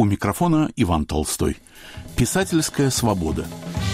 У микрофона Иван Толстой. Писательская свобода.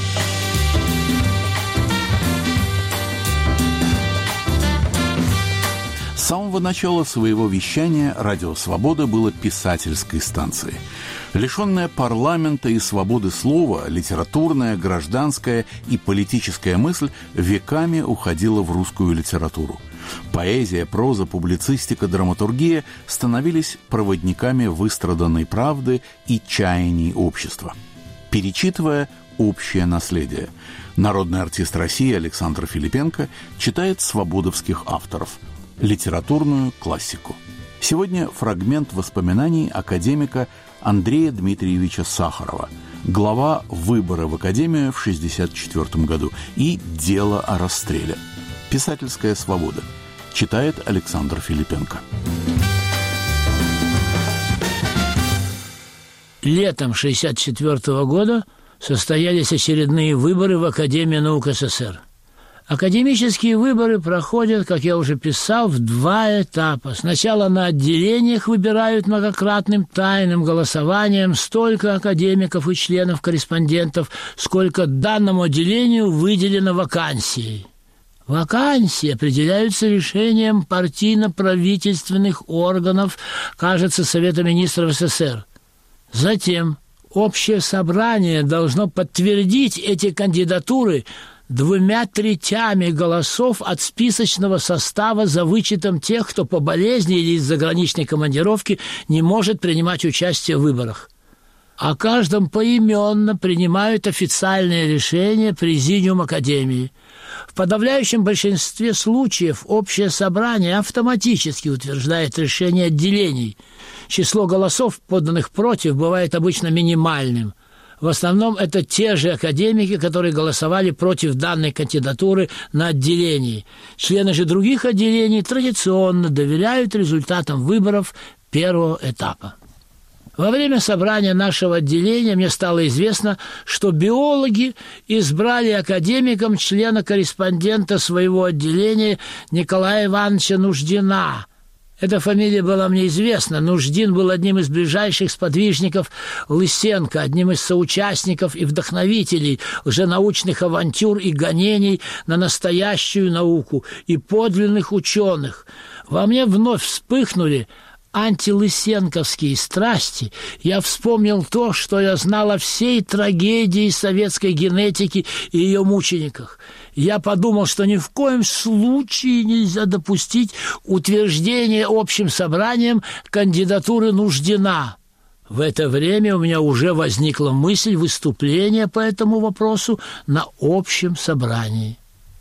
С самого начала своего вещания «Радио Свобода» было писательской станцией. Лишенная парламента и свободы слова, литературная, гражданская и политическая мысль веками уходила в русскую литературу. Поэзия, проза, публицистика, драматургия становились проводниками выстраданной правды и чаяний общества. Перечитывая общее наследие, народный артист России Александр Филипенко читает свободовских авторов – литературную классику. Сегодня фрагмент воспоминаний академика Андрея Дмитриевича Сахарова, глава выбора в Академию в 1964 году и «Дело о расстреле». Писательская свобода. Читает Александр Филипенко. Летом 1964 года состоялись очередные выборы в Академию наук СССР. Академические выборы проходят, как я уже писал, в два этапа. Сначала на отделениях выбирают многократным тайным голосованием столько академиков и членов-корреспондентов, сколько данному отделению выделено вакансий. Вакансии определяются решением партийно-правительственных органов, кажется, Совета министров СССР. Затем общее собрание должно подтвердить эти кандидатуры 2/3 голосов от списочного состава за вычетом тех, кто по болезни или из заграничной командировки не может принимать участие в выборах. О каждом поименно принимают официальное решение Президиум Академии. В подавляющем большинстве случаев общее собрание автоматически утверждает решение отделений. Число голосов, поданных против, бывает обычно минимальным. В основном это те же академики, которые голосовали против данной кандидатуры на отделении. Члены же других отделений традиционно доверяют результатам выборов первого этапа. Во время собрания нашего отделения мне стало известно, что биологи избрали академиком члена-корреспондента своего отделения Николая Ивановича Нуждина. Эта фамилия была мне известна. Нуждин был одним из ближайших сподвижников Лысенко, одним из соучастников и вдохновителей лженаучных авантюр и гонений на настоящую науку и подлинных ученых. Во мне вновь вспыхнули антилысенковские страсти. Я вспомнил то, что я знал о всей трагедии советской генетики и ее мучениках. Я подумал, что ни в коем случае нельзя допустить утверждения общим собранием кандидатуры Нуждина. В это время у меня уже возникла мысль выступления по этому вопросу на общем собрании.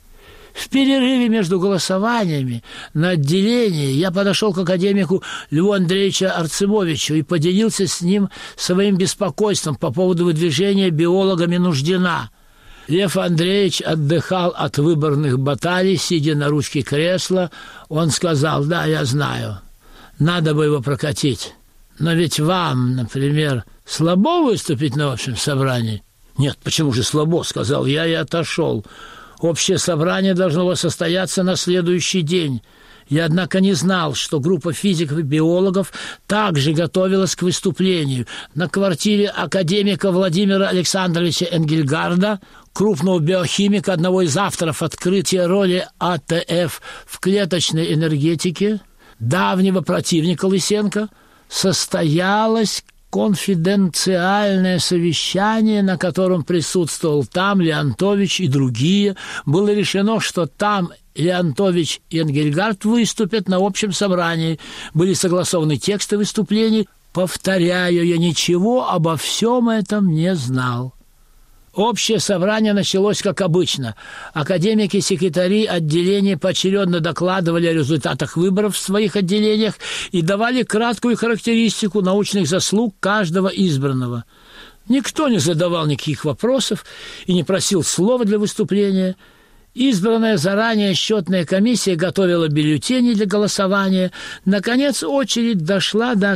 В перерыве между голосованиями на отделении я подошел к академику Льву Андреевичу Арцемовичу и поделился с ним своим беспокойством по поводу выдвижения биологами Нуждина. Лев Андреевич отдыхал от выборных баталий, сидя на ручке кресла. Он сказал: «Да, я знаю, надо бы его прокатить. Но ведь вам, например, слабо выступить на общем собрании?» «Нет, почему же слабо?» — сказал я и отошел. Общее собрание должно было состояться на следующий день. Я, однако, не знал, что группа физиков и биологов также готовилась к выступлению. На квартире академика Владимира Александровича Энгельгарда, крупного биохимика, одного из авторов открытия роли АТФ в клеточной энергетике, давнего противника Лысенко, состоялось конфиденциальное совещание, на котором присутствовал там Леонтович и другие. Было решено, что там Леонтович и Энгельгард выступят на общем собрании. Были согласованы тексты выступлений. Повторяю, я ничего обо всем этом не знал. Общее собрание началось как обычно. Академики-секретари отделения поочередно докладывали о результатах выборов в своих отделениях и давали краткую характеристику научных заслуг каждого избранного. Никто не задавал никаких вопросов и не просил слова для выступления. Избранная заранее счетная комиссия готовила бюллетени для голосования. Наконец, очередь дошла до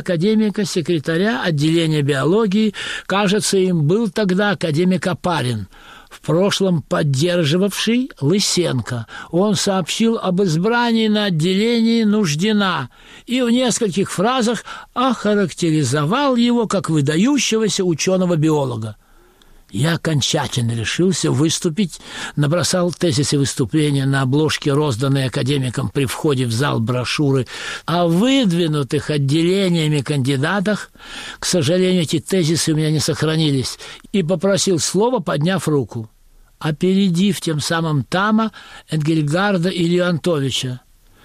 академика-секретаря отделения биологии. Кажется, им был тогда академик Опарин. В прошлом поддерживавший Лысенко. Он сообщил об избрании на отделении Нуждина и в нескольких фразах охарактеризовал его как выдающегося ученого-биолога. Я окончательно решился выступить, набросал тезисы выступления на обложке, розданные академикам при входе в зал брошюры о выдвинутых отделениями кандидатах. К сожалению, эти тезисы у меня не сохранились, и попросил слова, подняв руку, опередив тем самым Тама, Энгельгарда и Леонтовича.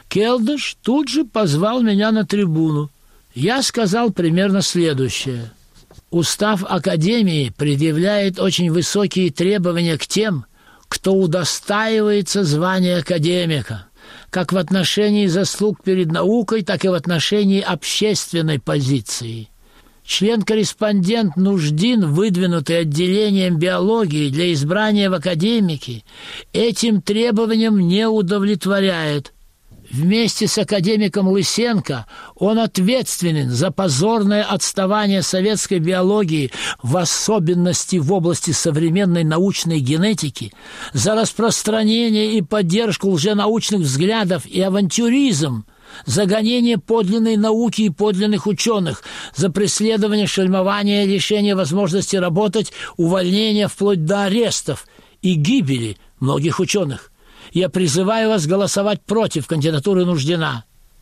Келдыш тут же позвал меня на трибуну. Я сказал примерно следующее. Устав Академии предъявляет очень высокие требования к тем, кто удостаивается звания академика, как в отношении заслуг перед наукой, так и в отношении общественной позиции. Член-корреспондент Нуждин, выдвинутый отделением биологии для избрания в академики, этим требованиям не удовлетворяет. Вместе с академиком Лысенко он ответственен за позорное отставание советской биологии, в особенности в области современной научной генетики, за распространение и поддержку лженаучных взглядов и авантюризм, за гонение подлинной науки и подлинных ученых, за преследование, шельмование, лишение возможности работать, увольнение вплоть до арестов и гибели многих ученых. Я призываю вас голосовать против кандидатуры Нуждина.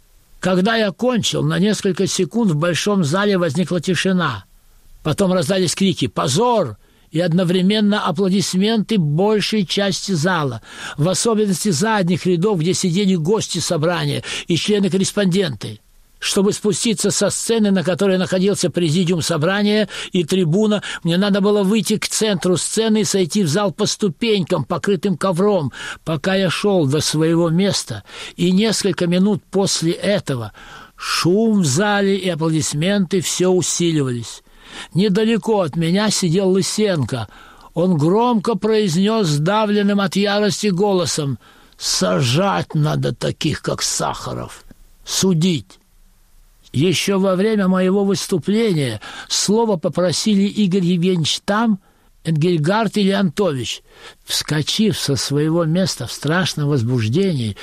Когда я кончил, на несколько секунд в большом зале возникла тишина. Потом раздались крики «Позор!» и одновременно аплодисменты большей части зала, в особенности задних рядов, где сидели гости собрания и члены-корреспонденты. Чтобы спуститься со сцены, на которой находился президиум собрания и трибуна, мне надо было выйти к центру сцены и сойти в зал по ступенькам, покрытым ковром, пока я шел до своего места. И несколько минут после этого шум в зале и аплодисменты все усиливались. Недалеко от меня сидел Лысенко. Он громко произнес сдавленным от ярости голосом: «Сажать надо таких, как Сахаров, судить». Еще во время моего выступления слово попросили Игорь Евгеньевич Там, Энгельгард и Леонтович. Вскочив со своего места в страшном возбуждении,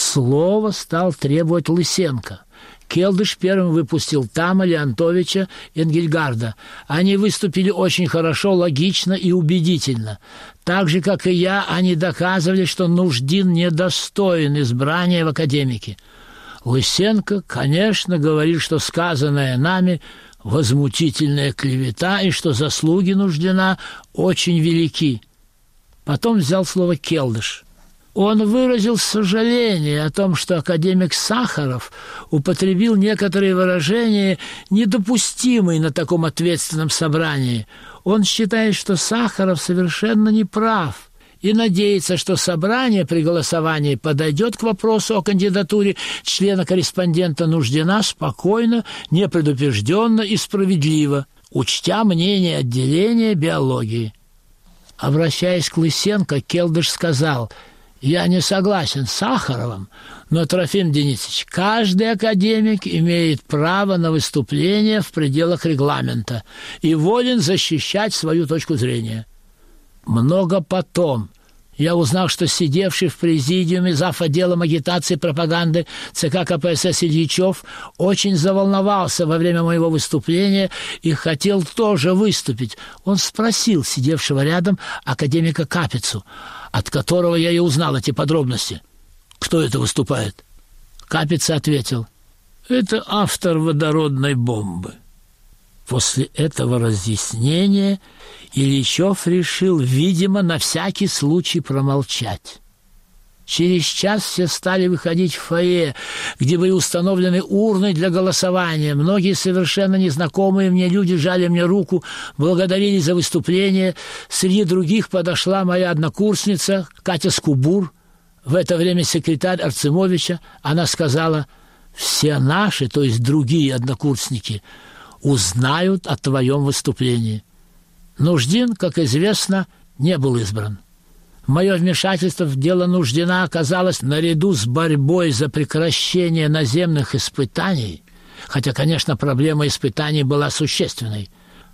слово стал требовать Лысенко. Келдыш первым выпустил Тама, Леонтовича, Энгельгарда. Они выступили очень хорошо, логично и убедительно. Так же, как и я, они доказывали, что Нуждин недостоин избрания в академики. Лысенко, конечно, говорил, что сказанное нами – возмутительная клевета и что заслуги Нуждина очень велики. Потом взял слово Келдыш. Он выразил сожаление о том, что академик Сахаров употребил некоторые выражения, недопустимые на таком ответственном собрании. Он считает, что Сахаров совершенно не прав, и надеется, что собрание при голосовании подойдет к вопросу о кандидатуре члена-корреспондента Нуждина спокойно, непредупрежденно и справедливо, учтя мнение отделения биологии. Обращаясь к Лысенко, Келдыш сказал: «Я не согласен с Сахаровым, но, Трофим Денисович, каждый академик имеет право на выступление в пределах регламента и волен защищать свою точку зрения». Много потом я узнал, что сидевший в президиуме зав. Отделом агитации и пропаганды ЦК КПСС Ильичев очень заволновался во время моего выступления и хотел тоже выступить. Он спросил сидевшего рядом академика Капицу, от которого я и узнал эти подробности: «Кто это выступает?» Капица ответил: «Это автор водородной бомбы». После этого разъяснения Ильичев решил, видимо, на всякий случай промолчать. Через час все стали выходить в фойе, где были установлены урны для голосования. Многие совершенно незнакомые мне люди жали мне руку, благодарили за выступление. Среди других подошла моя однокурсница Катя Скубур, в это время секретарь Арцемовича. Она сказала: «Все наши, то есть другие однокурсники, узнают о твоем выступлении». Нуждин, как известно, не был избран. Мое вмешательство в дело Нуждина оказалось наряду с борьбой за прекращение наземных испытаний, хотя, конечно, проблема испытаний была существенной,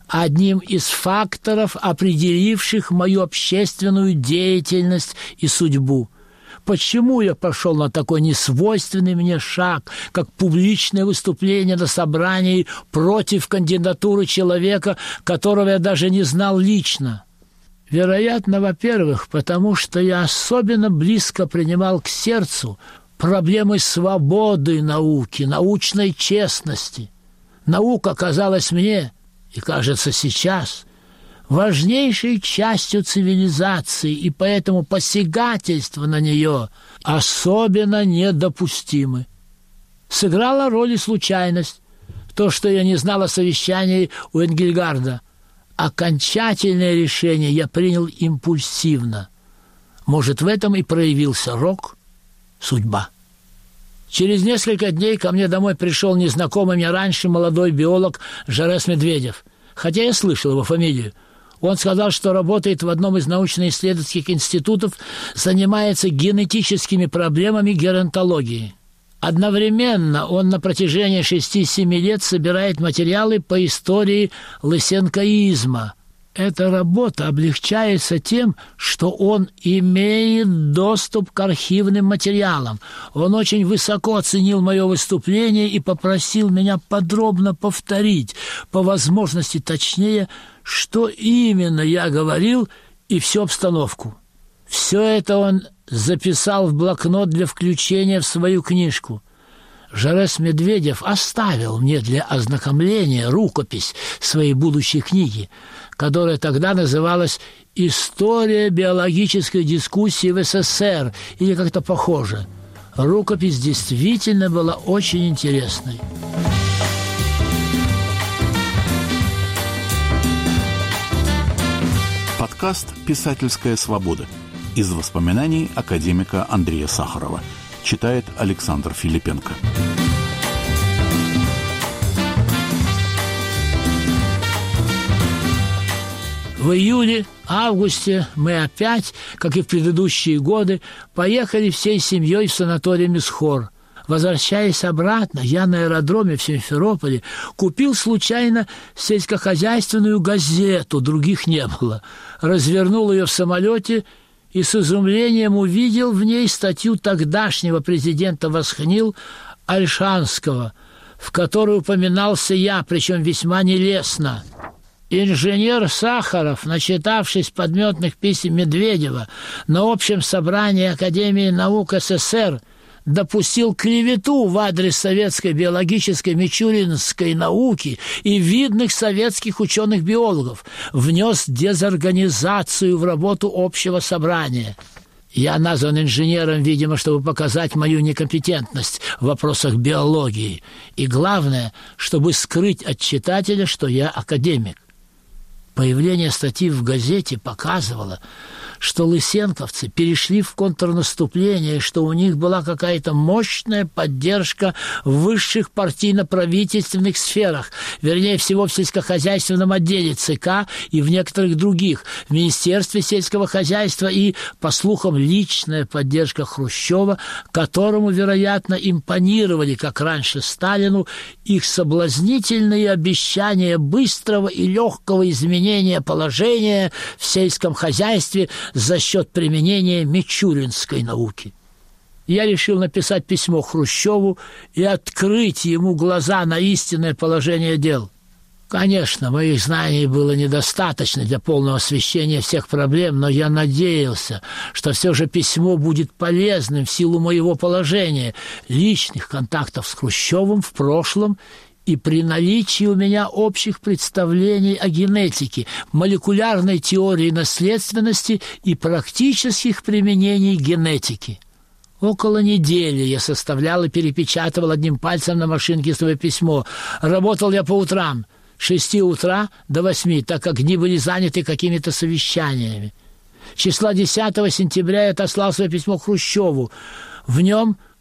одним из факторов, определивших мою общественную деятельность и судьбу. Почему я пошел на такой несвойственный мне шаг, как публичное выступление на собрании против кандидатуры человека, которого я даже не знал лично? Вероятно, во-первых, потому что я особенно близко принимал к сердцу проблемы свободы науки, научной честности. Наука казалась мне, и кажется сейчас, важнейшей частью цивилизации, и поэтому посягательство на нее особенно недопустимы. Сыграла роль и случайность, то, что я не знал о совещании у Энгельгарда. Окончательное решение я принял импульсивно. Может, в этом и проявился рок, судьба. Через несколько дней ко мне домой пришел незнакомый мне раньше молодой биолог Жарес Медведев, хотя я слышал его фамилию. Он сказал, что работает в одном из научно-исследовательских институтов, занимается генетическими проблемами геронтологии. Одновременно он на протяжении 6-7 лет собирает материалы по истории лысенкоизма. Эта работа облегчается тем, что он имеет доступ к архивным материалам. Он очень высоко оценил мое выступление и попросил меня подробно повторить, по возможности точнее, что именно я говорил и всю обстановку. Все это он записал в блокнот для включения в свою книжку. Жарес Медведев оставил мне для ознакомления рукопись своей будущей книги, которая тогда называлась «История биологической дискуссии в СССР» или как-то похоже. Рукопись действительно была очень интересной. Подкаст «Писательская свобода». Из воспоминаний академика Андрея Сахарова. Читает Александр Филипенко. В июле-августе мы опять, как и в предыдущие годы, поехали всей семьей в санаторий Мисхор. Возвращаясь обратно, я на аэродроме в Симферополе купил случайно сельскохозяйственную газету, других не было. Развернул ее в самолете и с изумлением увидел в ней статью тогдашнего президента Восхнил Ольшанского, в которой упоминался я, причем весьма нелестно. Инженер Сахаров, начитавшись подметных писем Медведева на общем собрании Академии наук СССР, допустил клевету в адрес советской биологической мичуринской науки и видных советских ученых-биологов, внес дезорганизацию в работу общего собрания. Я назван инженером, видимо, чтобы показать мою некомпетентность в вопросах биологии, и главное, чтобы скрыть от читателя, что я академик. Появление статьи в газете показывало, что лысенковцы перешли в контрнаступление, что у них была какая-то мощная поддержка в высших партийно-правительственных сферах, вернее всего в сельскохозяйственном отделе ЦК и в некоторых других, в Министерстве сельского хозяйства и, по слухам, личная поддержка Хрущева, которому, вероятно, импонировали, как раньше Сталину, их соблазнительные обещания быстрого и легкого изменения положения в сельском хозяйстве за счет применения мичуринской науки. Я решил написать письмо Хрущеву и открыть ему глаза на истинное положение дел. Конечно, моих знаний было недостаточно для полного освещения всех проблем, но я надеялся, что все же письмо будет полезным в силу моего положения, личных контактов с Хрущевым в прошлом и при наличии у меня общих представлений о генетике, молекулярной теории наследственности и практических применений генетики. Около недели я составлял и перепечатывал одним пальцем на машинке свое письмо. Работал я по утрам, с 6 утра до 8, так как дни были заняты какими-то совещаниями. Числа 10 сентября я отослал свое письмо Хрущеву. В нем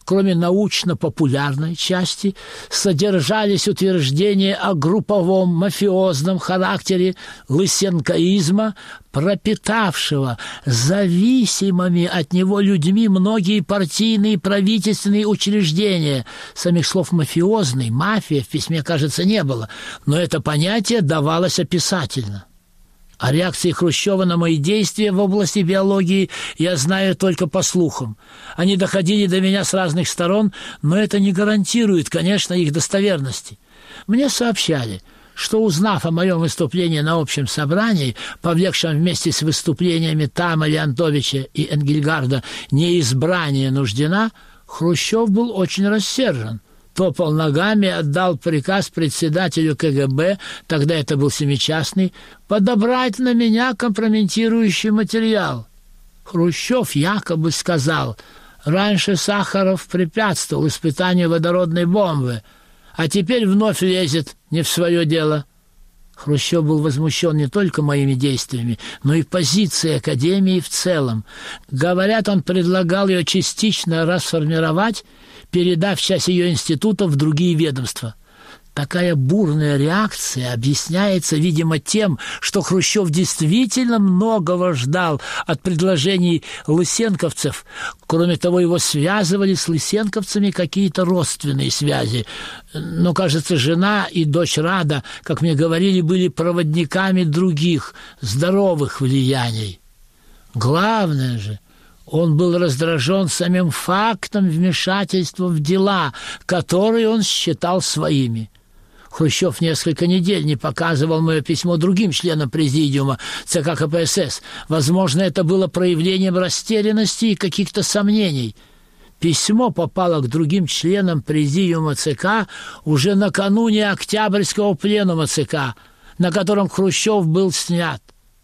кроме научно-популярной части, содержались утверждения о групповом мафиозном характере лысенкоизма, пропитавшего зависимыми от него людьми многие партийные и правительственные учреждения. Самих слов «мафиозный», «мафия» в письме, кажется, не было, но это понятие давалось описательно. О реакции Хрущева на мои действия в области биологии я знаю только по слухам. Они доходили до меня с разных сторон, но это не гарантирует, конечно, их достоверности. Мне сообщали, что, узнав о моем выступлении на общем собрании, повлекшем вместе с выступлениями Тама, Леонтовича и Энгельгарда неизбрание Нуждина, Хрущев был очень рассержен. Топал ногами, отдал приказ председателю КГБ, тогда это был Семичастный, подобрать на меня компрометирующий материал. Хрущев якобы сказал: раньше Сахаров препятствовал испытанию водородной бомбы, а теперь вновь лезет не в свое дело. Хрущев был возмущен не только моими действиями, но и позицией Академии в целом. Говорят, он предлагал ее частично расформировать, передав часть ее института в другие ведомства. Такая бурная реакция объясняется, видимо, тем, что Хрущев действительно многого ждал от предложений лысенковцев. Кроме того, его связывали с лысенковцами какие-то родственные связи. Но, кажется, жена и дочь Рада, как мне говорили, были проводниками других, здоровых влияний. Главное же, он был раздражен самим фактом вмешательства в дела, которые он считал своими. Хрущев несколько недель не показывал мое письмо другим членам президиума ЦК КПСС. Возможно, это было проявлением растерянности и каких-то сомнений. Письмо попало к другим членам президиума ЦК уже накануне Октябрьского пленума ЦК, на котором Хрущев был снят.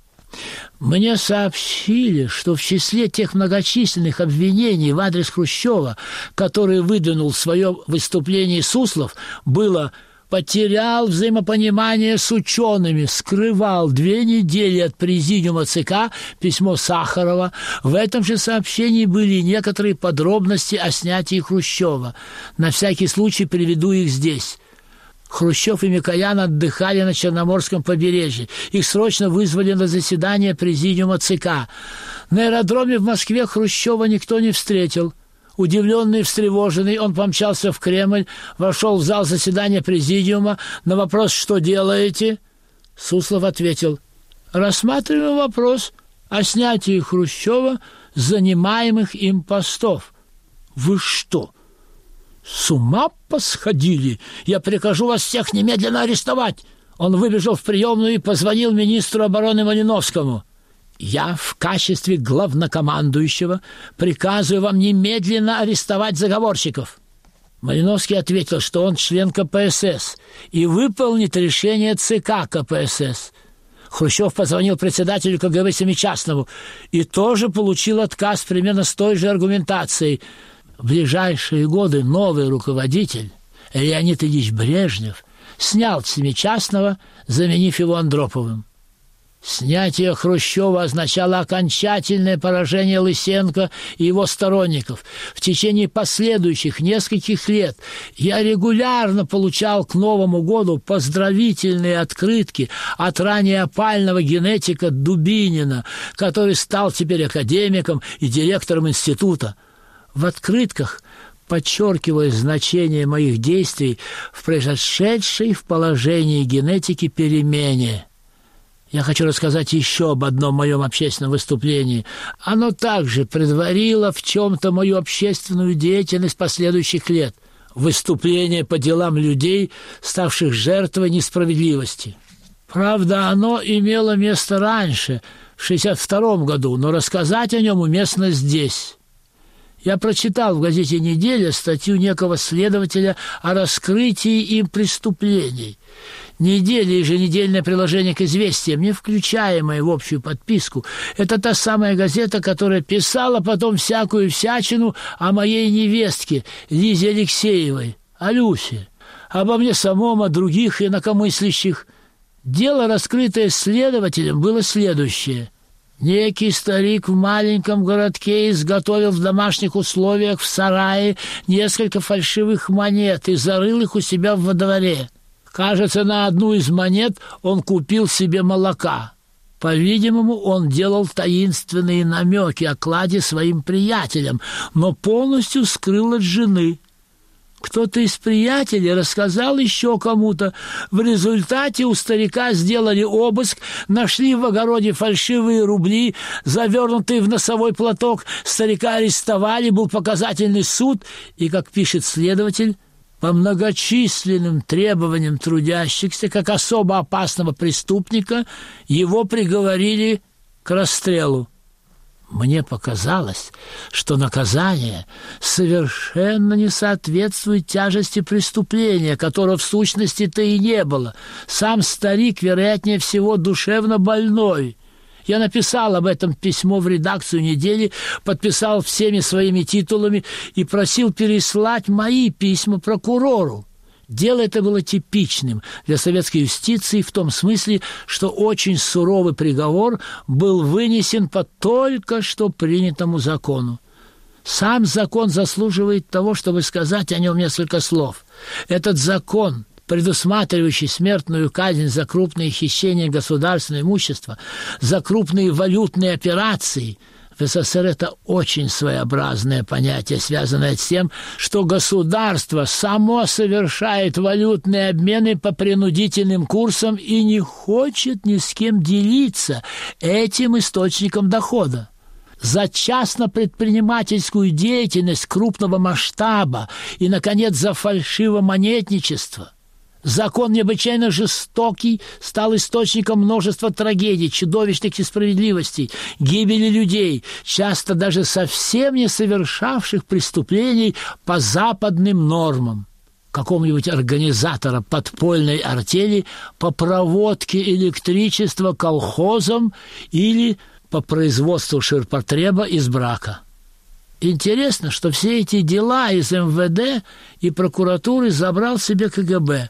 Мне сообщили, что в числе тех многочисленных обвинений в адрес Хрущева, которые выдвинул в своем выступлении Суслов, было: потерял взаимопонимание с учеными, скрывал 2 недели от президиума ЦК письмо Сахарова. В этом же сообщении были некоторые подробности о снятии Хрущева. На всякий случай приведу их здесь. Хрущев и Микоян отдыхали на Черноморском побережье. Их срочно вызвали на заседание президиума ЦК. На аэродроме в Москве Хрущева никто не встретил. Удивленный и встревоженный, он помчался в Кремль, вошел в зал заседания президиума. На вопрос «Что делаете?», Суслов ответил: «Рассматриваем вопрос о снятии Хрущева с занимаемых им постов». «Вы что, с ума посходили? Я прикажу вас всех немедленно арестовать!» Он выбежал в приемную и позвонил министру обороны Малиновскому. «Я в качестве главнокомандующего приказываю вам немедленно арестовать заговорщиков». Малиновский ответил, что он член КПСС и выполнит решение ЦК КПСС. Хрущев позвонил председателю КГБ Семичастному и тоже получил отказ примерно с той же аргументацией. В ближайшие годы новый руководитель, Леонид Ильич Брежнев, снял Семичастного, заменив его Андроповым. Снятие Хрущева означало окончательное поражение Лысенко и его сторонников. В течение последующих нескольких лет я регулярно получал к Новому году поздравительные открытки от ранее опального генетика Дубинина, который стал теперь академиком и директором института. В открытках подчеркивалось значение моих действий в произошедшей в положении генетики перемене. Я хочу рассказать еще об одном моем общественном выступлении. Оно также предварило в чем-то мою общественную деятельность последующих лет. Выступление по делам людей, ставших жертвой несправедливости. Правда, оно имело место раньше, в 1962 году, но рассказать о нем уместно здесь. Я прочитал в газете «Неделя» статью некого следователя о раскрытии им преступлений. «Неделя» — еженедельное приложение к «Известиям», не включаемое в общую подписку. Это та самая газета, которая писала потом всякую всячину о моей невестке Лизе Алексеевой, о Люсе, обо мне самом, о других инакомыслящих. Дело, раскрытое следователем, было следующее. Некий старик в маленьком городке изготовил в домашних условиях в сарае несколько фальшивых монет и зарыл их у себя во дворе. Кажется, на одну из монет он купил себе молока. По-видимому, он делал таинственные намеки о кладе своим приятелям, но полностью скрыл от жены. Кто-то из приятелей рассказал еще кому-то. В результате у старика сделали обыск, нашли в огороде фальшивые рубли, завернутые в носовой платок. Старика арестовали, был показательный суд, и, как пишет следователь, по многочисленным требованиям трудящихся, как особо опасного преступника, его приговорили к расстрелу. Мне показалось, что наказание совершенно не соответствует тяжести преступления, которого в сущности-то и не было. Сам старик, вероятнее всего, душевно больной. Я написал об этом письмо в редакцию «Недели», подписал всеми своими титулами и просил переслать мои письма прокурору. Дело это было типичным для советской юстиции в том смысле, что очень суровый приговор был вынесен по только что принятому закону. Сам закон заслуживает того, чтобы сказать о нем несколько слов. Этот закон, предусматривающий смертную казнь за крупные хищения государственного имущества, за крупные валютные операции – в СССР это очень своеобразное понятие, связанное с тем, что государство само совершает валютные обмены по принудительным курсам и не хочет ни с кем делиться этим источником дохода. За частно-предпринимательскую деятельность крупного масштаба и, наконец, за фальшивомонетничество. Закон необычайно жестокий стал источником множества трагедий, чудовищных несправедливостей, гибели людей, часто даже совсем не совершавших преступлений по западным нормам. Какого-нибудь организатора подпольной артели по проводке электричества колхозам или по производству ширпотреба из брака. Интересно, что все эти дела из МВД и прокуратуры забрал себе КГБ.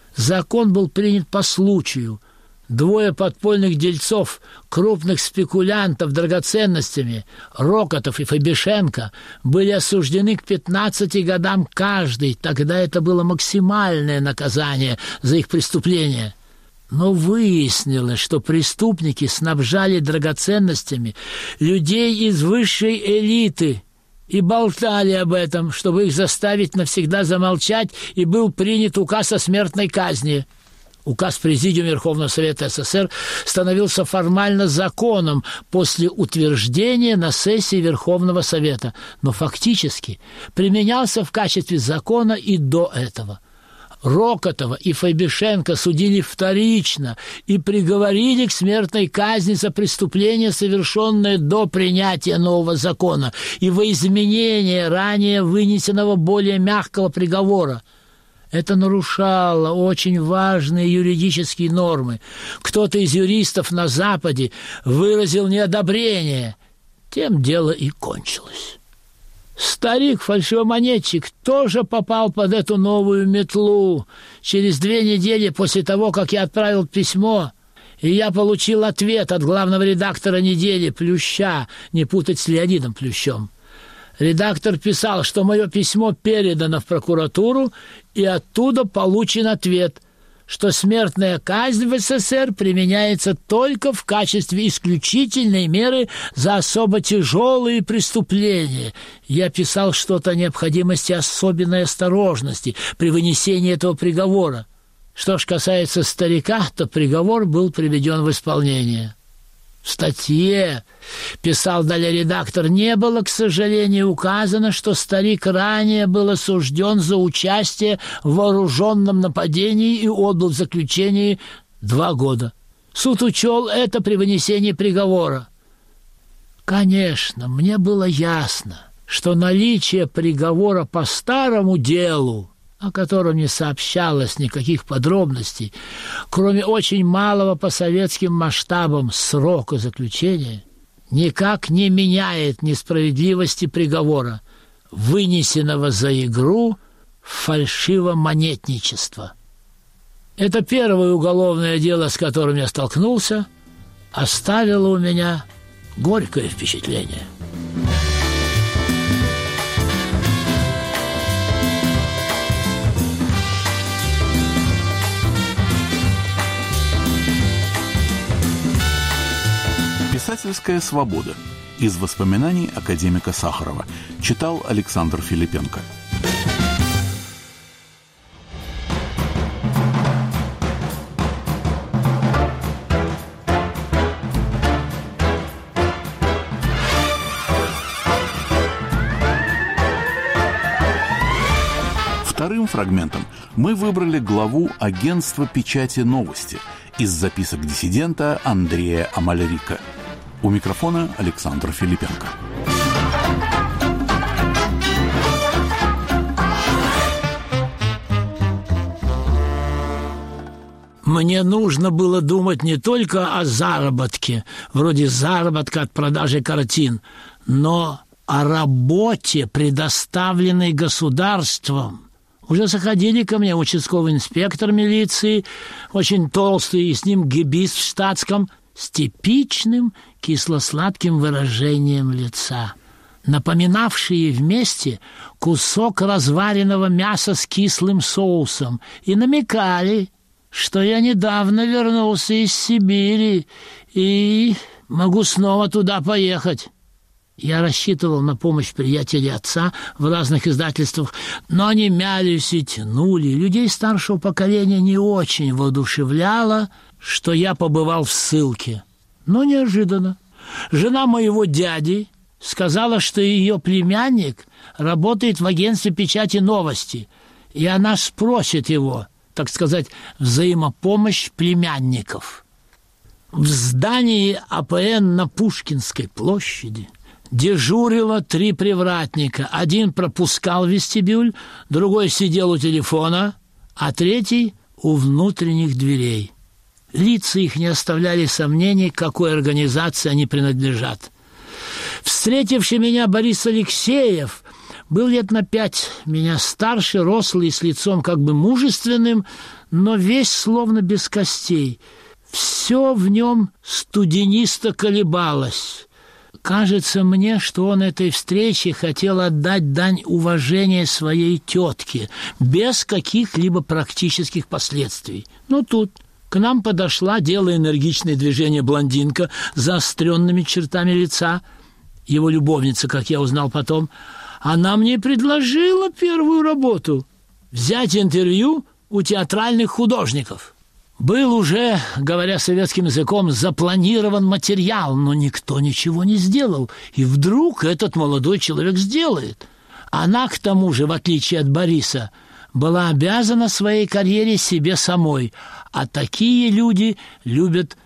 Закон был принят по случаю. Двое подпольных дельцов, крупных спекулянтов драгоценностями, Рокотов и Фабишенко, были осуждены к 15 годам каждый. Тогда это было максимальное наказание за их преступление. Но выяснилось, что преступники снабжали драгоценностями людей из высшей элиты и болтали об этом, чтобы их заставить навсегда замолчать, и был принят указ о смертной казни. Указ Президиума Верховного Совета СССР становился формально законом после утверждения на сессии Верховного Совета, но фактически применялся в качестве закона и до этого. Рокотова и Фабишенко судили вторично и приговорили к смертной казни за преступление, совершенное до принятия нового закона, и во изменение ранее вынесенного более мягкого приговора. Это нарушало очень важные юридические нормы. Кто-то из юристов на Западе выразил неодобрение. Тем дело и кончилось. Старик-фальшивомонетчик тоже попал под эту новую метлу. Через 2 недели после того, как я отправил письмо, и я получил ответ от главного редактора «Недели» Плюща, не путать с Леонидом Плющом. Редактор писал, что мое письмо передано в прокуратуру, и оттуда получен ответ, что смертная казнь в СССР применяется только в качестве исключительной меры за особо тяжелые преступления. Я писал что-то о необходимости особенной осторожности при вынесении этого приговора. Что ж касается старика, то приговор был приведен в исполнение. В статье, писал далее редактор, не было, к сожалению, указано, что старик ранее был осужден за участие в вооруженном нападении и отбыл в заключении 2 года. Суд учел это при вынесении приговора. Конечно, мне было ясно, что наличие приговора по старому делу, о котором не сообщалось никаких подробностей, кроме очень малого по советским масштабам срока заключения, никак не меняет несправедливости приговора, вынесенного за игру в фальшивомонетничество. Это первое уголовное дело, с которым я столкнулся, оставило у меня горькое впечатление. «Писательская свобода». Из воспоминаний академика Сахарова. Читал Александр Филипенко. Вторым фрагментом мы выбрали главу агентства печати «Новости» из записок диссидента Андрея Амальрика. У микрофона Александр Филипенко. Мне нужно было думать не только о заработке, вроде заработка от продажи картин, но о работе, предоставленной государством. Уже заходили ко мне участковый инспектор милиции, очень толстый, и с ним гибист в штатском, с типичным кисло-сладким выражением лица, напоминавшие вместе кусок разваренного мяса с кислым соусом, и намекали, что я недавно вернулся из Сибири и могу снова туда поехать. Я рассчитывал на помощь приятелей отца в разных издательствах, но они мялись и тянули. Людей старшего поколения не очень воодушевляло, что я побывал в ссылке. Но неожиданно жена моего дяди сказала, что ее племянник работает в агентстве печати «Новости», и она спросит его, так сказать, взаимопомощь племянников. В здании АПН на Пушкинской площади дежурило 3 привратника. Один пропускал вестибюль, другой сидел у телефона, а третий у внутренних дверей. Лица их не оставляли сомнений, к какой организации они принадлежат. Встретивший меня Борис Алексеев был лет на 5 меня старше, рослый, с лицом как бы мужественным, но весь словно без костей. Все в нем студенисто колебалось. Кажется мне, что он этой встрече хотел отдать дань уважения своей тетке, без каких-либо практических последствий. Но тут к нам подошла, делая энергичные движения, блондинка с заостренными чертами лица, его любовница, как я узнал потом. Она мне предложила первую работу – взять интервью у театральных художников. Был уже, говоря советским языком, запланирован материал, но никто ничего не сделал. И вдруг этот молодой человек сделает. Она, к тому же, в отличие от Бориса, была обязана своей карьере себе самой. А такие люди любят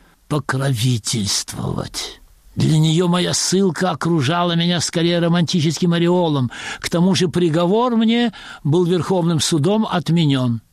покровительствовать. Для нее моя ссылка окружала меня скорее романтическим ореолом. К тому же приговор мне был Верховным судом отменен.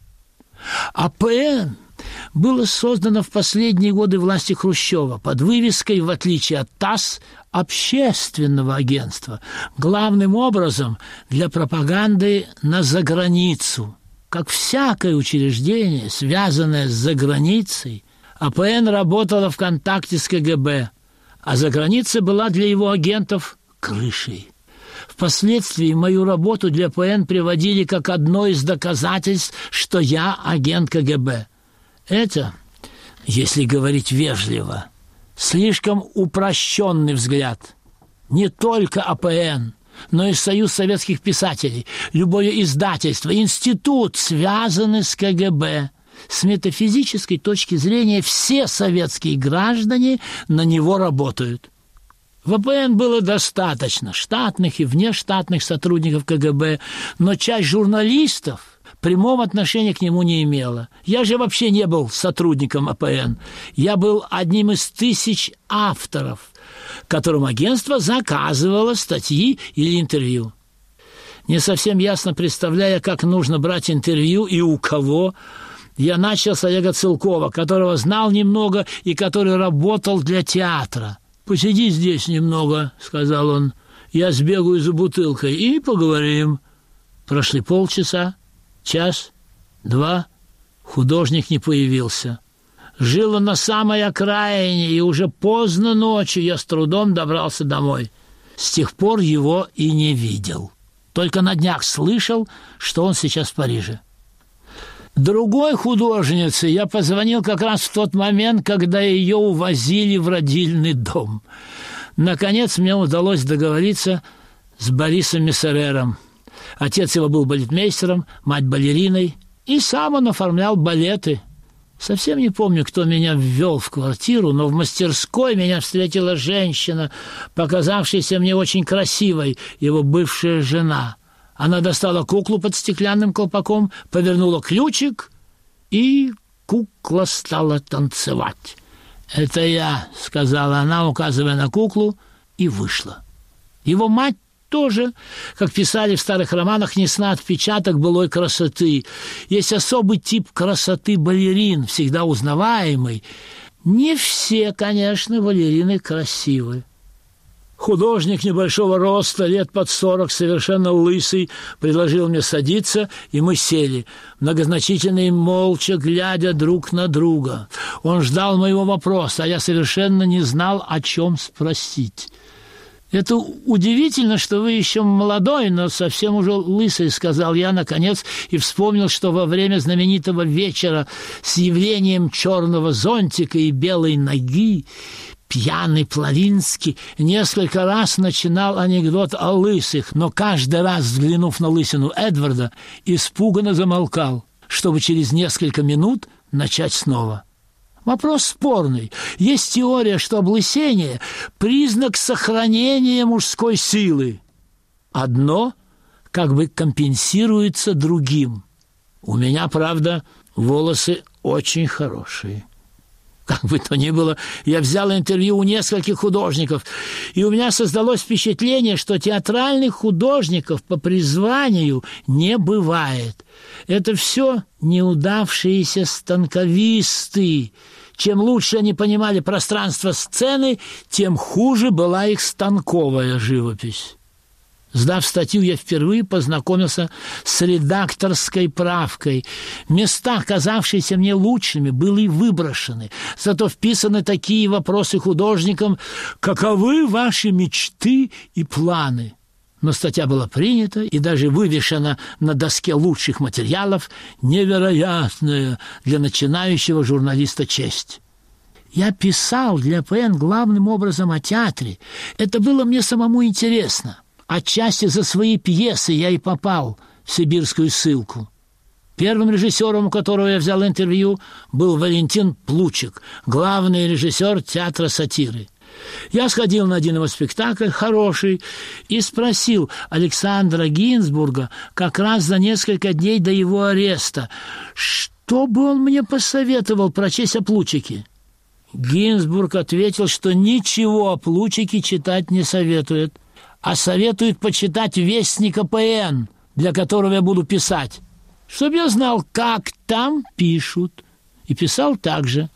АПН было создано в последние годы власти Хрущева под вывеской, в отличие от ТАСС, общественного агентства, главным образом для пропаганды на заграницу. Как всякое учреждение, связанное с заграницей, АПН работала в контакте с КГБ, а заграница была для его агентов крышей. Впоследствии мою работу для АПН приводили как одно из доказательств, что я агент КГБ. Это, если говорить вежливо, слишком упрощенный взгляд. Не только АПН, но и Союз советских писателей, любое издательство, институт связаны с КГБ. С метафизической точки зрения все советские граждане на него работают. В АПН было достаточно штатных и внештатных сотрудников КГБ, но часть журналистов прямого отношения к нему не имела. Я же вообще не был сотрудником АПН. Я был одним из 1000 авторов, которым агентство заказывало статьи или интервью. Не совсем ясно представляя, как нужно брать интервью и у кого, я начал с Олега Целкова, которого знал немного и который работал для театра. «Посиди здесь немного», — сказал он, — «я сбегаю за бутылкой и поговорим». Прошли полчаса, час, 2, художник не появился. жило на самой окраине, и уже поздно ночью я с трудом добрался домой. С тех пор его и не видел. Только на днях слышал, что он сейчас в Париже. Другой художнице я позвонил как раз в тот момент, когда ее увозили в родильный дом. Наконец мне удалось договориться с Борисом Мессерером. Отец его был балетмейстером, мать балериной, и сам он оформлял балеты. Совсем не помню, кто меня ввел в квартиру, но в мастерской меня встретила женщина, показавшаяся мне очень красивой, его бывшая жена. Она достала куклу под стеклянным колпаком, повернула ключик, и кукла стала танцевать. «Это я», — сказала она, указывая на куклу, и вышла. Его мать тоже, как писали в старых романах, несла отпечаток былой красоты. Есть особый тип красоты балерин, всегда узнаваемый. Не все, конечно, балерины красивы. Художник небольшого роста, лет под 40, совершенно лысый, предложил мне садиться, и мы сели, многозначительно и молча глядя друг на друга. Он ждал моего вопроса, а я совершенно не знал, о чем спросить. «Это удивительно, что вы еще молодой, но совсем уже лысый», — сказал я, наконец, и вспомнил, что во время знаменитого вечера с явлением черного зонтика и белой ноги пьяный Плавинский несколько раз начинал анекдот о лысых, но каждый раз, взглянув на лысину Эдварда, испуганно замолкал, чтобы через несколько минут начать снова. Вопрос спорный. Есть теория, что облысение – признак сохранения мужской силы. Одно как бы компенсируется другим. У меня, правда, волосы очень хорошие. Как бы то ни было, я взял интервью у нескольких художников, и у меня создалось впечатление, что театральных художников по призванию не бывает. Это все неудавшиеся станковисты. Чем лучше они понимали пространство сцены, тем хуже была их станковая живопись. Сдав статью, я впервые познакомился с редакторской правкой. Места, казавшиеся мне лучшими, были выброшены. Зато вписаны такие вопросы художникам: «Каковы ваши мечты и планы?» Но статья была принята и даже вывешена на доске лучших материалов. Невероятная для начинающего журналиста честь. Я писал для ПН главным образом о театре. Это было мне самому интересно. Отчасти за свои пьесы я и попал в сибирскую ссылку. Первым режиссером, у которого я взял интервью, был Валентин Плучик, главный режиссер театра сатиры. Я сходил на один его спектакль, хороший, и спросил Александра Гинзбурга как раз за несколько дней до его ареста, что бы он мне посоветовал прочесть о Плучике. Гинзбург ответил, что ничего о Плучике читать не советует, а советует почитать «Вестника ПН», для которого я буду писать, чтобы я знал, как там пишут. И писал так же.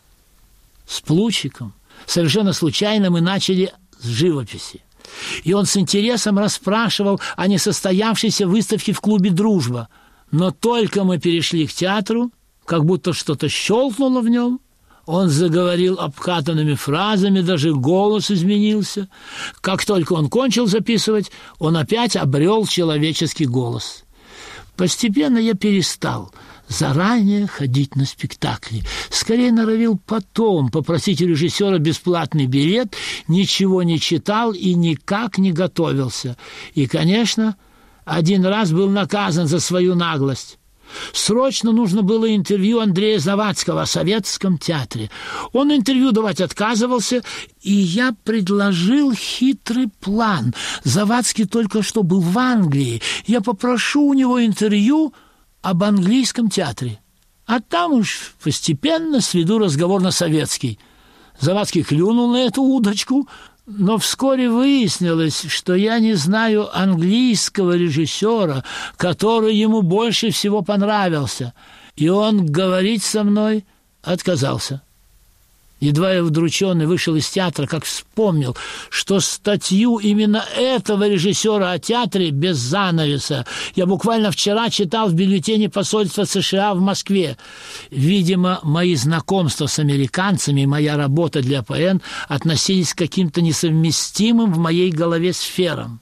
С Плучиком совершенно случайно мы начали с живописи. И он с интересом расспрашивал о несостоявшейся выставке в клубе «Дружба». Но только мы перешли к театру, как будто что-то щелкнуло в нем, он заговорил обкатанными фразами, даже голос изменился. Как только он кончил записывать, он опять обрел человеческий голос. Постепенно я перестал заранее ходить на спектакли. Скорее норовил потом попросить у режиссера бесплатный билет, ничего не читал и никак не готовился. И, конечно, один раз был наказан за свою наглость. Срочно нужно было интервью Андрея Завадского о советском театре. Он интервью давать отказывался, и я предложил хитрый план. Завадский только что был в Англии. Я попрошу у него интервью об английском театре. А там уж постепенно сведу разговор на советский. Завадский клюнул на эту удочку, но вскоре выяснилось, что я не знаю английского режиссера, который ему больше всего понравился, и он говорить со мной отказался. Едва я удрученный вышел из театра, как вспомнил, что статью именно этого режиссера о театре без занавеса я буквально вчера читал в бюллетене посольства США в Москве. Видимо, мои знакомства с американцами и моя работа для ПН относились к каким-то несовместимым в моей голове сферам.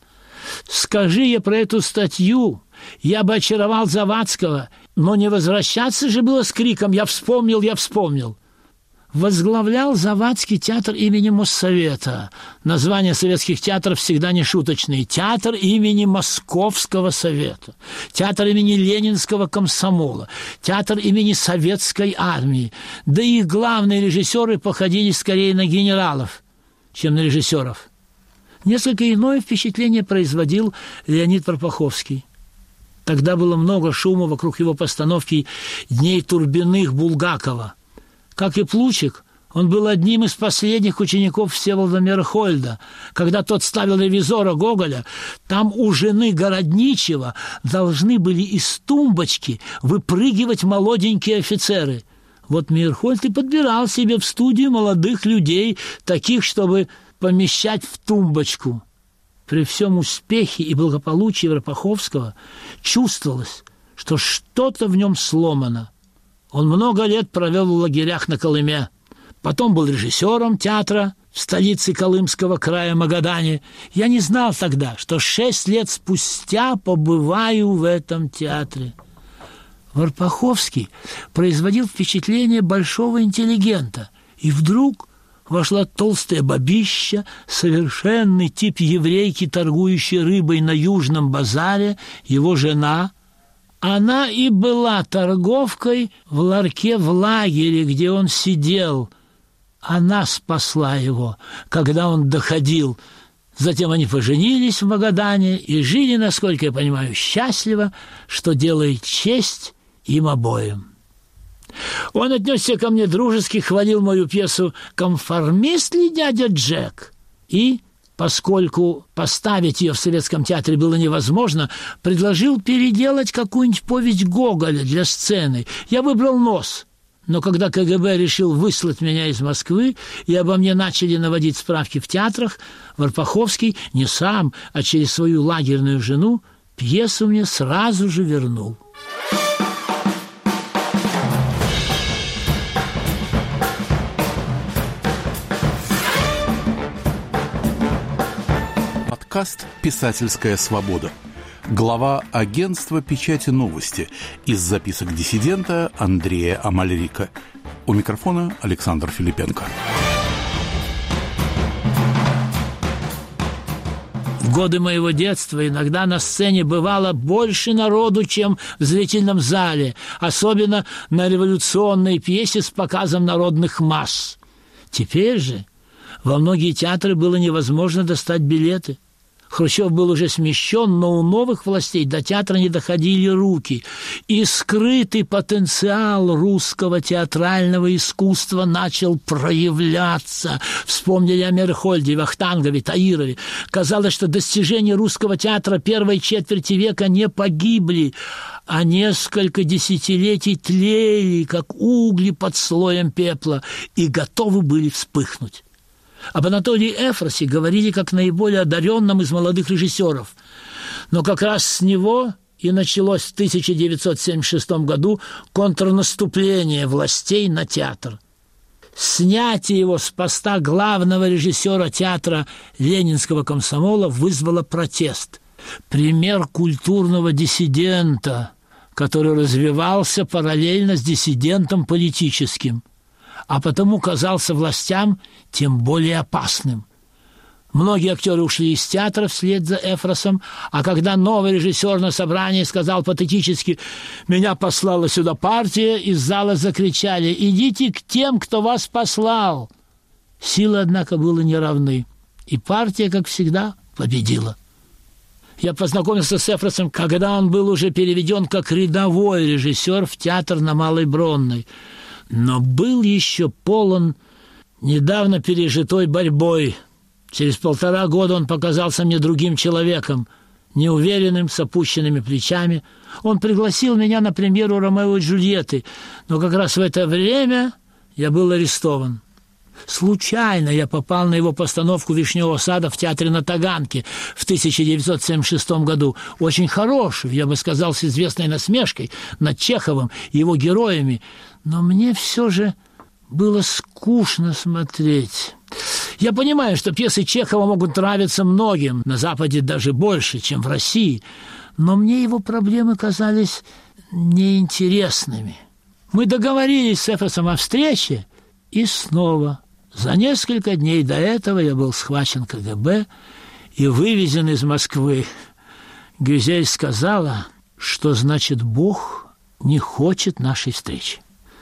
Скажи я про эту статью, я бы очаровал Завадского, но не возвращаться же было с криком «Я вспомнил, я вспомнил». Возглавлял Завадский театр имени Моссовета. Названия советских театров всегда не шуточные. Театр имени Московского совета, театр имени Ленинского комсомола, театр имени Советской армии. Да и их главные режиссеры походили скорее на генералов, чем на режиссеров. Несколько иное впечатление производил Леонид Пропаховский. Тогда было много шума вокруг его постановки «Дней Турбиных» Булгакова. Как и Плучик, он был одним из последних учеников Всеволода Мерхольда. Когда тот ставил «Ревизора» Гоголя, там у жены Городничева должны были из тумбочки выпрыгивать молоденькие офицеры. Вот Мерхольд и подбирал себе в студию молодых людей, таких, чтобы помещать в тумбочку. При всем успехе и благополучии Пропаховского чувствовалось, что что-то в нем сломано. Он много лет провел в лагерях на Колыме. Потом был режиссером театра в столице Колымского края Магадане. Я не знал тогда, что 6 лет спустя побываю в этом театре. Пропаховский производил впечатление большого интеллигента. И вдруг вошла толстая бабища, совершенный тип еврейки, торгующей рыбой на Южном базаре, его жена. Она и была торговкой в ларьке в лагере, где он сидел. Она спасла его, когда он доходил. Затем они поженились в Магадане и жили, насколько я понимаю, счастливо, что делает честь им обоим. Он отнесся ко мне дружески, хвалил мою пьесу «Конформист ли дядя Джек?» и, поскольку поставить ее в Советском театре было невозможно, предложил переделать какую-нибудь повесть Гоголя для сцены. Я выбрал «Нос». Но когда КГБ решил выслать меня из Москвы, и обо мне начали наводить справки в театрах, Пропаховский не сам, а через свою лагерную жену пьесу мне сразу же вернул. Подкаст «Писательская свобода». Глава агентства печати «Новости». Из записок диссидента Андрея Амальрика. У микрофона Александр Филипенко. В годы моего детства иногда на сцене бывало больше народу, чем в зрительном зале, особенно на революционной пьесе с показом народных масс. Теперь же во многие театры было невозможно достать билеты. Хрущев был уже смещен, но у новых властей до театра не доходили руки. И скрытый потенциал русского театрального искусства начал проявляться. Вспомнили о Мерхольде, Вахтангове, Таирове. Казалось, что достижения русского театра первой четверти века не погибли, а несколько десятилетий тлели, как угли под слоем пепла, и готовы были вспыхнуть. Об Анатолии Эфросе говорили как наиболее одаренном из молодых режиссеров. Но как раз с него и началось в 1976 году контрнаступление властей на театр. Снятие его с поста главного режиссера театра Ленинского комсомола вызвало протест. Пример культурного диссидента, который развивался параллельно с диссидентом политическим, а потому казался властям тем более опасным. Многие актеры ушли из театра вслед за Эфросом, а когда новый режиссер на собрании сказал патетически «Меня послала сюда партия», из зала закричали «Идите к тем, кто вас послал». Силы, однако, были неравны, и партия, как всегда, победила. Я познакомился с Эфросом, когда он был уже переведен как рядовой режиссер в театр на Малой Бронной, но был еще полон недавно пережитой борьбой. Через 1,5 года он показался мне другим человеком, неуверенным, с опущенными плечами. Он пригласил меня на премьеру «Ромео и Джульетты», но как раз в это время я был арестован. Случайно я попал на его постановку «Вишневого сада» в театре на Таганке в 1976 году. Очень хорошую, я бы сказал, с известной насмешкой над Чеховым и его героями. Но мне все же было скучно смотреть. Я понимаю, что пьесы Чехова могут нравиться многим, на Западе даже больше, чем в России, но мне его проблемы казались неинтересными. Мы договорились с Эфросом о встрече, и снова за несколько дней до этого я был схвачен КГБ и вывезен из Москвы. Гюзель сказала, что значит Бог не хочет нашей встречи.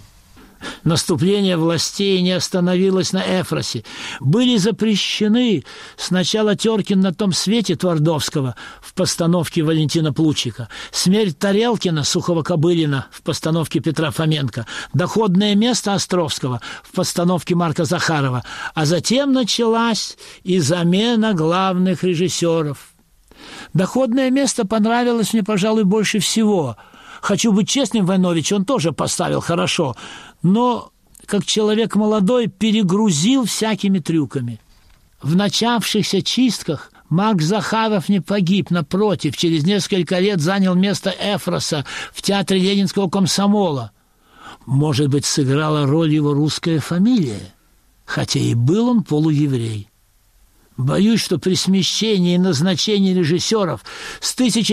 Наступление властей не остановилось на Эфросе. Были запрещены сначала Теркин на том свете Твардовского в постановке Валентина Плучика, смерть Тарелкина Сухого-Кобылина в постановке Петра Фоменко, доходное место Островского в постановке Марка Захарова, а затем началась и замена главных режиссеров. Доходное место понравилось мне, пожалуй, больше всего. «Хочу быть честным» Войнович он тоже поставил хорошо, но, как человек молодой, перегрузил всякими трюками. В начавшихся чистках Марк Захаров не погиб, напротив, через несколько лет занял место Эфроса в театре Ленинского комсомола. Может быть, сыграла роль его русская фамилия, хотя и был он полуеврей. Боюсь, что при смещении и назначении режиссеров с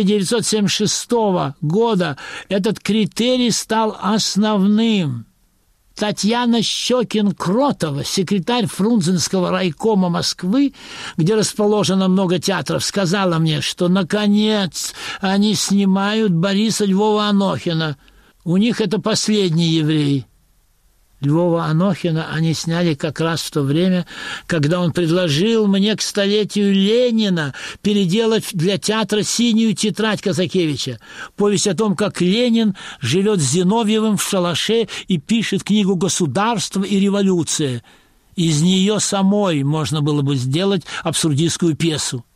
1976 года этот критерий стал основным. Татьяна Щекин-Кротова, секретарь Фрунзенского райкома Москвы, где расположено много театров, сказала мне, что, наконец, они снимают Бориса Львова-Анохина. У них это последний еврей. Львова Анохина они сняли как раз в то время, когда он предложил мне к столетию Ленина переделать для театра «Синюю тетрадь» Казакевича. Повесть о том, как Ленин живет с Зиновьевым в шалаше и пишет книгу «Государство и революция». Из нее самой можно было бы сделать абсурдистскую пьесу.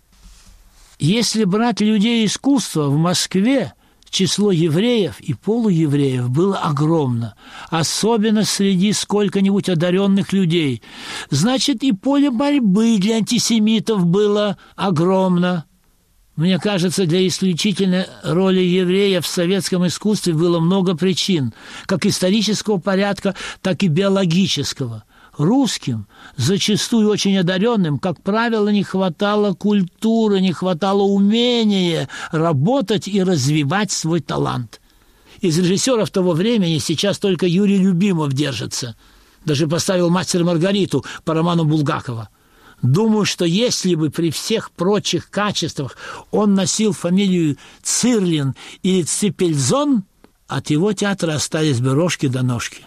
Если брать людей искусства в Москве, число евреев и полуевреев было огромно, особенно среди сколько-нибудь одаренных людей. Значит, и поле борьбы для антисемитов было огромно. Мне кажется, для исключительной роли еврея в советском искусстве было много причин, как исторического порядка, так и биологического. Русским, зачастую очень одаренным, как правило, не хватало культуры, не хватало умения работать и развивать свой талант. Из режиссеров того времени сейчас только Юрий Любимов держится. Даже поставил «Мастер и Маргариту» по роману Булгакова. Думаю, что если бы при всех прочих качествах он носил фамилию Цирлин или Ципельзон, от его театра остались бы рожки до ножки.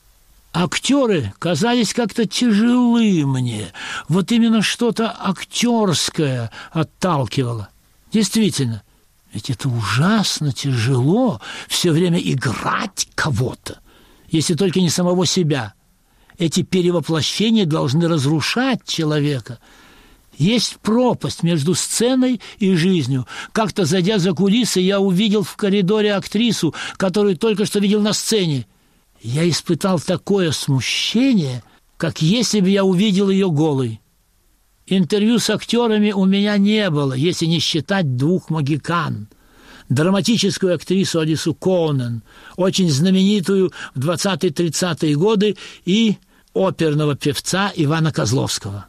Актеры казались как-то тяжелы мне. Вот именно что-то актерское отталкивало. Действительно, ведь это ужасно тяжело все время играть кого-то, если только не самого себя. Эти перевоплощения должны разрушать человека. Есть пропасть между сценой и жизнью. Как-то, зайдя за кулисы, я увидел в коридоре актрису, которую только что видел на сцене. Я испытал такое смущение, как если бы я увидел ее голой. Интервью с актерами у меня не было, если не считать двух могикан. Драматическую актрису Алису Коунен, очень знаменитую в 20-30-е годы, и оперного певца Ивана Козловского.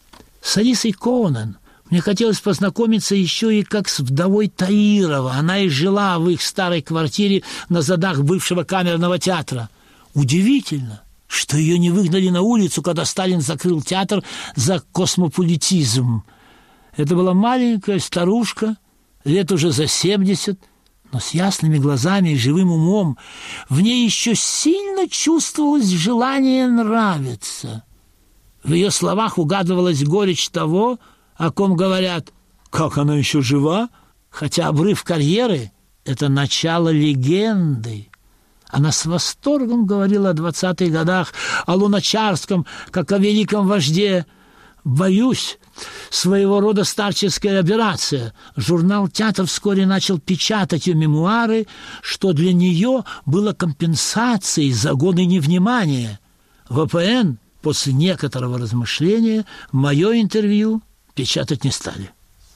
С Алисой Коунен мне хотелось познакомиться еще и как с вдовой Таирова. Она и жила в их старой квартире на задах бывшего камерного театра. Удивительно, что ее не выгнали на улицу, когда Сталин закрыл театр за космополитизм. Это была маленькая старушка, лет уже за 70, но с ясными глазами и живым умом. В ней еще сильно чувствовалось желание нравиться. В ее словах угадывалась горечь того, о ком говорят «как она еще жива?», хотя обрыв карьеры – это начало легенды. Она с восторгом говорила о 20-х годах, о Луначарском, как о великом вожде. Боюсь, своего рода старческая операция. Журнал «Театр» вскоре начал печатать ее мемуары, что для нее было компенсацией за годы невнимания. ВПН После некоторого размышления мое интервью печатать не стали.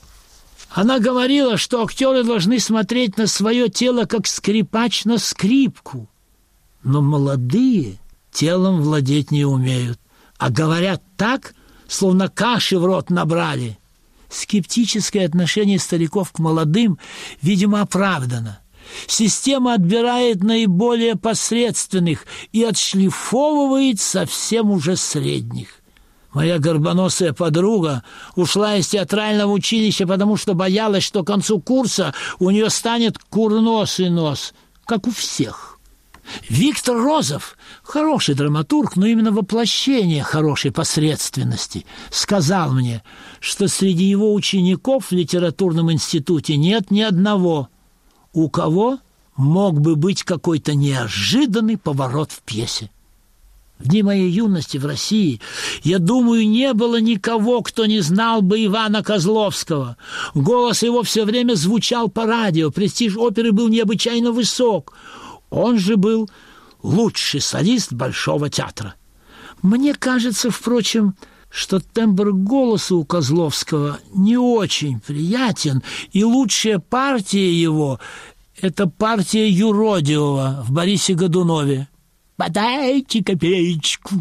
Она говорила, что актеры должны смотреть на свое тело, как скрипач на скрипку. Но молодые телом владеть не умеют, а говорят так, словно каши в рот набрали. Скептическое отношение стариков к молодым, видимо, оправдано. Система отбирает наиболее посредственных и отшлифовывает совсем уже средних. Моя горбоносая подруга ушла из театрального училища, потому что боялась, что к концу курса у нее станет курносый нос, как у всех. Виктор Розов, хороший драматург, но именно воплощение хорошей посредственности, сказал мне, что среди его учеников в литературном институте нет ни одного, у кого мог бы быть какой-то неожиданный поворот в пьесе. В дни моей юности в России, я думаю, не было никого, кто не знал бы Ивана Козловского. Голос его все время звучал по радио, престиж оперы был необычайно высок. Он же был лучший солист Большого театра. Мне кажется, впрочем, что тембр голоса у Козловского не очень приятен, и лучшая партия его – это партия юродивого в Борисе Годунове. «Подайте копеечку».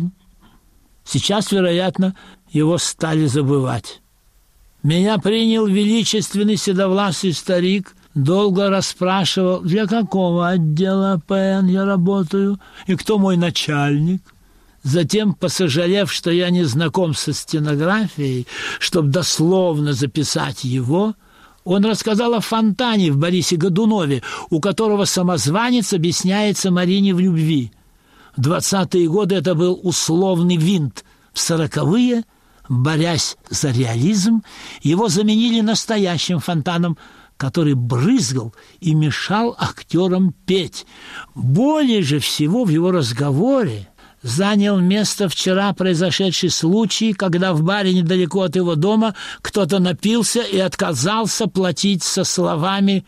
Сейчас, вероятно, его стали забывать. Меня принял величественный седовласый старик, долго расспрашивал, для какого отдела ПН я работаю и кто мой начальник. Затем, посожалев, что я не знаком со стенографией, чтобы дословно записать его, он рассказал о фонтане в Борисе Годунове, у которого самозванец объясняется Марине в любви. В 20-е годы это был условный винт. В 40-е, борясь за реализм, его заменили настоящим фонтаном, который брызгал и мешал актерам петь. Более же всего в его разговоре занял место вчера произошедший случай, когда в баре недалеко от его дома кто-то напился и отказался платить со словами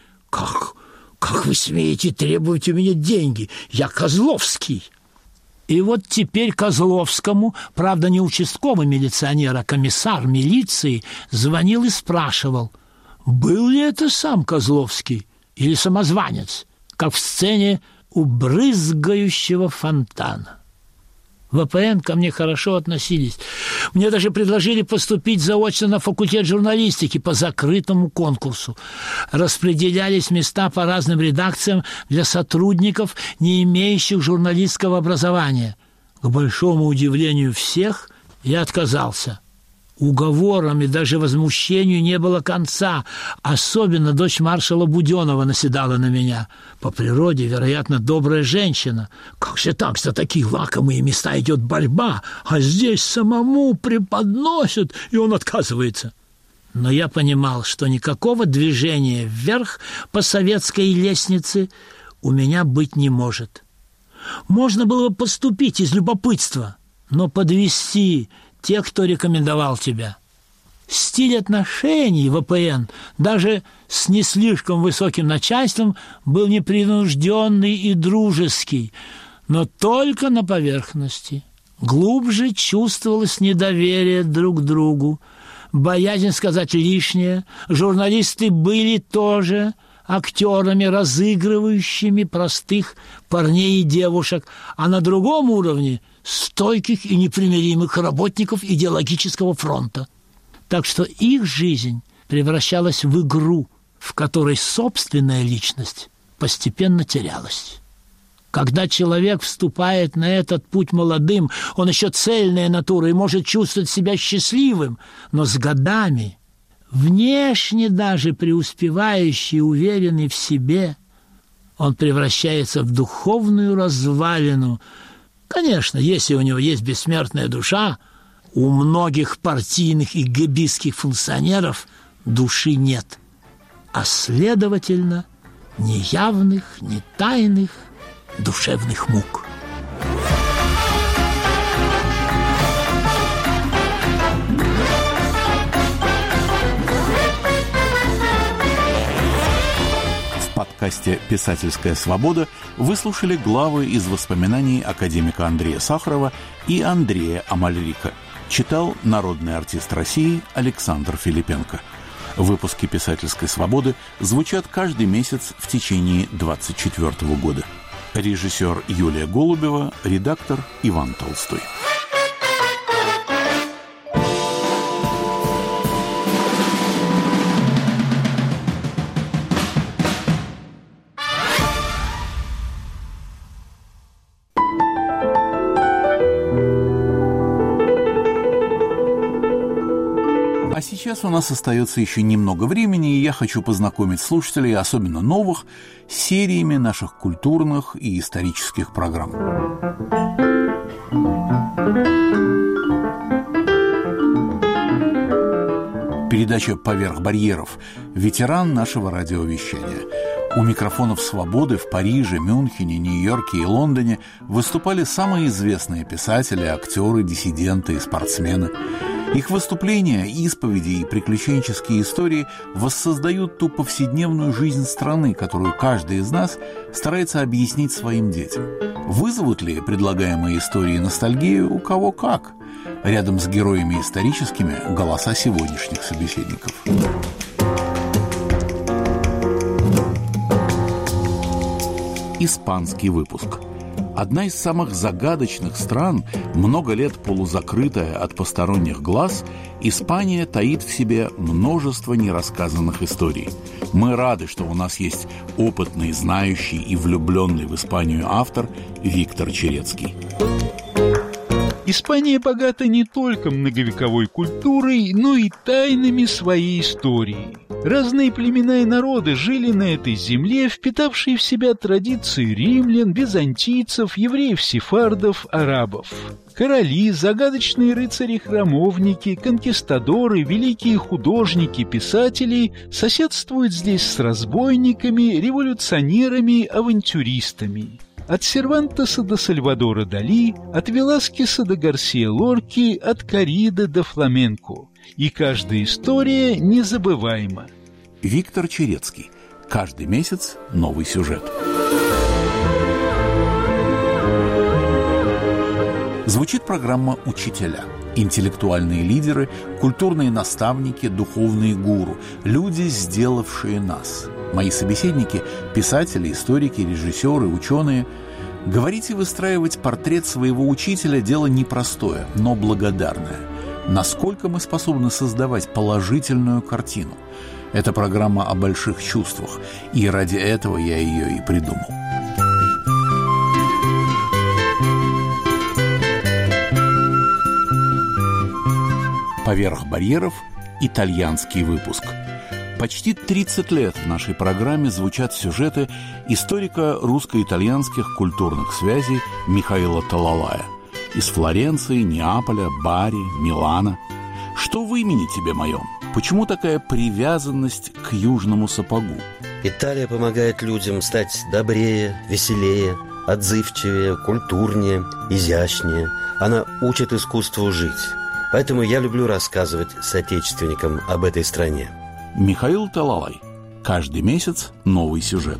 «Как вы смеете требовать у меня деньги? Я Козловский!» И вот теперь Козловскому, правда, не участковый милиционер, а комиссар милиции, звонил и спрашивал, был ли это сам Козловский или самозванец, как в сцене у брызгающего фонтана. В АПН ко мне хорошо относились. Мне даже предложили поступить заочно на факультет журналистики по закрытому конкурсу. Распределялись места по разным редакциям для сотрудников, не имеющих журналистского образования. К большому удивлению всех я отказался. Уговорам и даже возмущению не было конца. Особенно дочь маршала Буденова наседала на меня. По природе, вероятно, добрая женщина. Как же так, за такие лакомые места идет борьба, а здесь самому преподносят, и он отказывается. Но я понимал, что никакого движения вверх по советской лестнице у меня быть не может. Можно было бы поступить из любопытства, но подвести тех, кто рекомендовал тебя. Стиль отношений в АПН даже с не слишком высоким начальством был непринужденный и дружеский, но только на поверхности. Глубже чувствовалось недоверие друг к другу, боязнь сказать лишнее. Журналисты были тоже актерами, разыгрывающими простых парней и девушек, а на другом уровне – стойких и непримиримых работников идеологического фронта. Так что их жизнь превращалась в игру, в которой собственная личность постепенно терялась. Когда человек вступает на этот путь молодым, он еще цельная натура и может чувствовать себя счастливым, но с годами, внешне даже преуспевающий и уверенный в себе, он превращается в духовную развалину. Конечно, если у него есть бессмертная душа, у многих партийных и гэбистских функционеров души нет, а, следовательно, ни явных, ни тайных душевных мук. В подкасте подкасте «Писательская свобода» вы слушали главы из воспоминаний академика Андрея Сахарова и Андрея Амальрика. Читал народный артист России Александр Филипенко. Выпуски «Писательской свободы» звучат каждый месяц в течение 2024 года. Режиссер Юлия Голубева, редактор Иван Толстой. Сейчас у нас остается еще немного времени, и я хочу познакомить слушателей, особенно новых, с сериями наших культурных и исторических программ. Передача «Поверх барьеров» – ветеран нашего радиовещания. У микрофонов «Свободы» в Париже, Мюнхене, Нью-Йорке и Лондоне выступали самые известные писатели, актеры, диссиденты и спортсмены. Их выступления, исповеди и приключенческие истории воссоздают ту повседневную жизнь страны, которую каждый из нас старается объяснить своим детям. Вызовут ли предлагаемые истории ностальгию у кого как? Рядом с героями историческими – голоса сегодняшних собеседников. Испанский выпуск. Одна из самых загадочных стран, много лет полузакрытая от посторонних глаз, Испания таит в себе множество нерассказанных историй. Мы рады, что у нас есть опытный, знающий и влюбленный в Испанию автор Виктор Черецкий. Испания богата не только многовековой культурой, но и тайнами своей истории. Разные племена и народы жили на этой земле, впитавшие в себя традиции римлян, византийцев, евреев-сефардов, арабов. Короли, загадочные рыцари-храмовники, конкистадоры, великие художники, писатели соседствуют здесь с разбойниками, революционерами, авантюристами. От Сервантеса до Сальвадора Дали, от Веласкеса до Гарсия Лорки, от Корриды до фламенко. И каждая история незабываема. Виктор Черецкий. Каждый месяц новый сюжет. Звучит программа «Учителя». Интеллектуальные лидеры, культурные наставники, духовные гуру, люди, сделавшие нас. Мои собеседники – писатели, историки, режиссеры, ученые. Говорить и выстраивать портрет своего учителя – дело непростое, но благодарное. Насколько мы способны создавать положительную картину? Это программа о больших чувствах, и ради этого я ее и придумал. «Поверх барьеров» – итальянский выпуск. Почти 30 лет в нашей программе звучат сюжеты историка русско-итальянских культурных связей Михаила Талалая. Из Флоренции, Неаполя, Бари, Милана. Что в имени тебе моем? Почему такая привязанность к южному сапогу? Италия помогает людям стать добрее, веселее, отзывчивее, культурнее, изящнее. Она учит искусству жить. Поэтому я люблю рассказывать соотечественникам об этой стране. Михаил Талалай. Каждый месяц новый сюжет.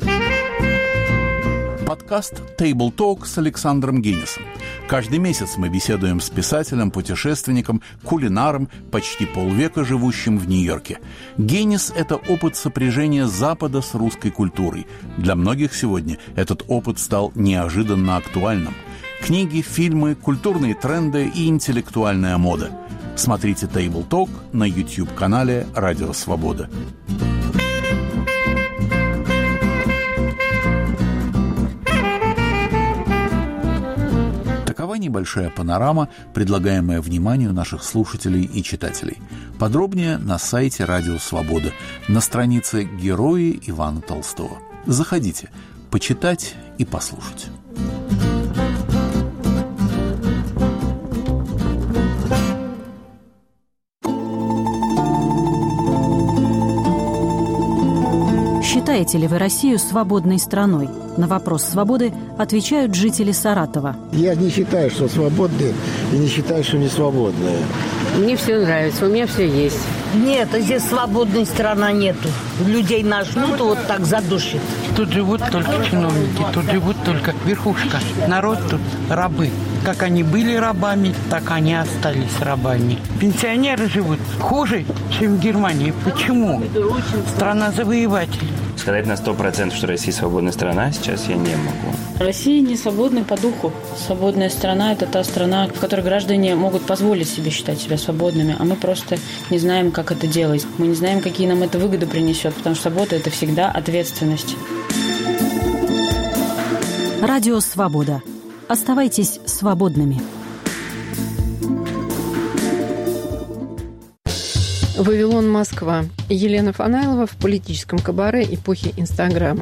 Подкаст «Table Talk» с Александром Генисом. Каждый месяц мы беседуем с писателем, путешественником, кулинаром, почти полвека живущим в Нью-Йорке. Генис – это опыт сопряжения Запада с русской культурой. Для многих сегодня этот опыт стал неожиданно актуальным. Книги, фильмы, культурные тренды и интеллектуальная мода. Смотрите Table Talk на YouTube-канале «Радио Свобода». Такова небольшая панорама, предлагаемая вниманию наших слушателей и читателей. Подробнее на сайте «Радио Свобода», на странице «Герои» Ивана Толстого. Заходите, почитать и послушать. Считаете ли вы Россию свободной страной? На вопрос свободы отвечают жители Саратова. Я не считаю, что свободные, и не считаю, что не свободные. Мне все нравится, у меня все есть. Нет, здесь свободной страны нету. Людей нажмут, вот так задушит. Тут живут только чиновники, тут живут только верхушка. Народ тут рабы. Как они были рабами, так они остались рабами. Пенсионеры живут хуже, чем в Германии. Почему? Страна завоевателей. Сказать на 100%, что Россия свободная страна, сейчас я не могу. Россия не свободна по духу. Свободная страна – это та страна, в которой граждане могут позволить себе считать себя свободными, а мы просто не знаем, как это делать. Мы не знаем, какие нам это выгоды принесет, потому что свобода – это всегда ответственность. Радио «Свобода». Оставайтесь свободными. «Вавилон, Москва». Елена Фанайлова в политическом кабаре эпохи Инстаграма.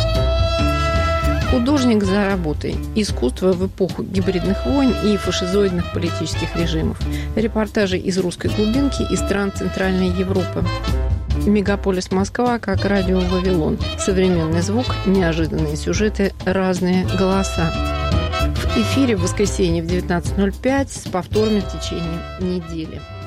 Художник за работой. Искусство в эпоху гибридных войн и фашизоидных политических режимов. Репортажи из русской глубинки и стран Центральной Европы. Мегаполис Москва как радио «Вавилон». Современный звук, неожиданные сюжеты, разные голоса. В эфире в воскресенье в 19:05 с повторами в течение недели.